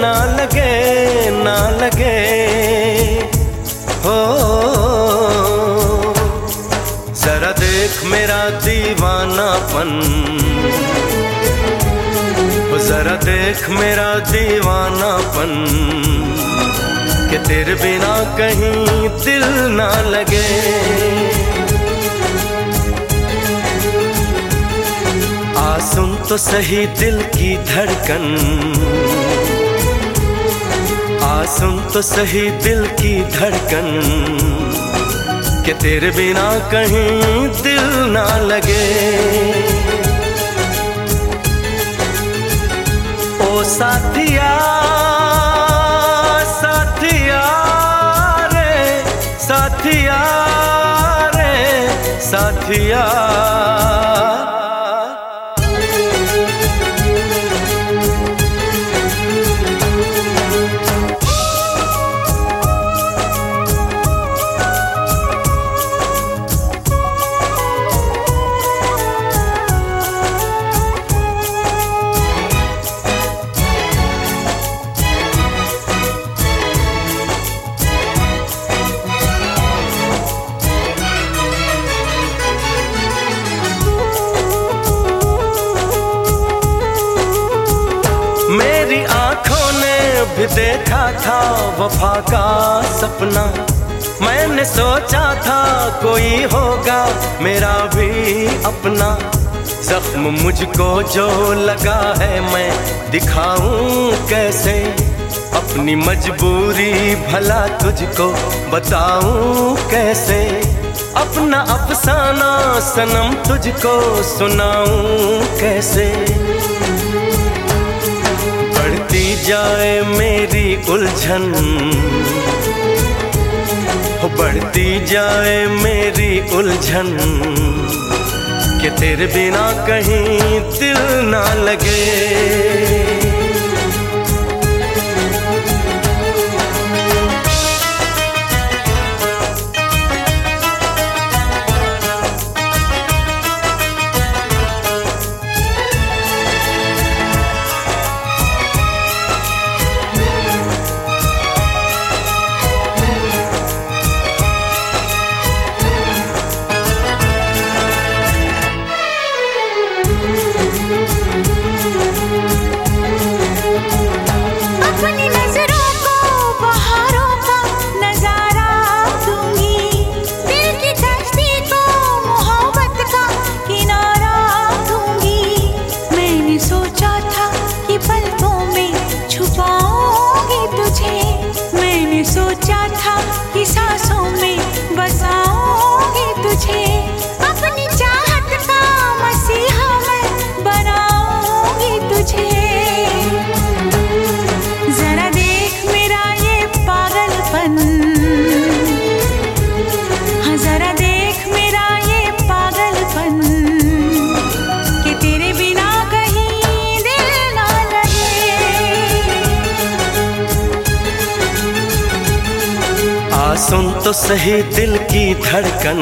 ना लगे, ना लगे हो। जरा देख मेरा दीवानापन, जरा देख मेरा दीवानापन, कि तेरे बिना कहीं दिल ना लगे। आ सुन तो सही दिल की धड़कन, आ सुन तो सही दिल की धड़कन, कि तेरे बिना कहीं दिल ना लगे। ओ साथिया साथिया रे, साथिया रे साथिया। मेरी आंखों ने भी देखा था वफा का सपना, मैंने सोचा था कोई होगा मेरा भी अपना। जख्म मुझको जो लगा है मैं दिखाऊं कैसे, अपनी मजबूरी भला तुझको बताऊं कैसे। अपना अफसाना सनम तुझको सुनाऊं कैसे। बढ़ती जाए मेरी उलझन, बढ़ती जाए मेरी उलझन, कि तेरे बिना कहीं दिल ना लगे। सोचा था कि सांसों में बसाऊंगी तुझे, अपनी चाहत का मसीहा मैं बनाऊंगी तुझे। जरा देख मेरा ये पागलपन, हाँ जरा देख मेरा ये पागलपन, कि तेरे बिना कहीं दिल ना लगे। आ सुन तो सही दिल की धड़कन,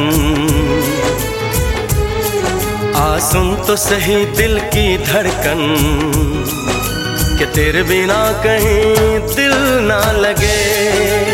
आ सुन तो सही दिल की धड़कन, कि तेरे बिना कहीं दिल ना लगे।